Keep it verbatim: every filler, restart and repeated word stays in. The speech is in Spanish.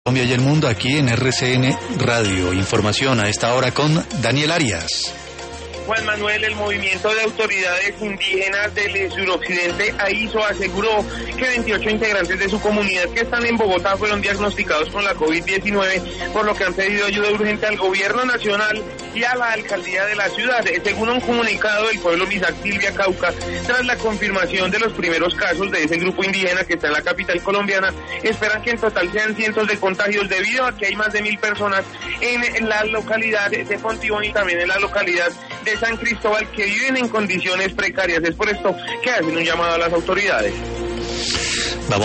Colombia y el mundo aquí en R C N Radio. Información a esta hora con Daniel Arias. Juan Manuel, el movimiento de autoridades indígenas del suroccidente AISO aseguró que veintiocho integrantes de su comunidad que están en Bogotá fueron diagnosticados con la COVID diecinueve, por lo que han pedido ayuda urgente al gobierno nacional y a la alcaldía de la ciudad. Según un comunicado del pueblo Misac Silvia Cauca, tras la confirmación de los primeros casos de ese grupo indígena que está en la capital colombiana, esperan que en total sean cientos de contagios debido a que hay más de mil personas en la localidad de Fontibón y también en la localidad de San Cristóbal que viven en condiciones precarias. Es por esto que hacen un llamado a las autoridades.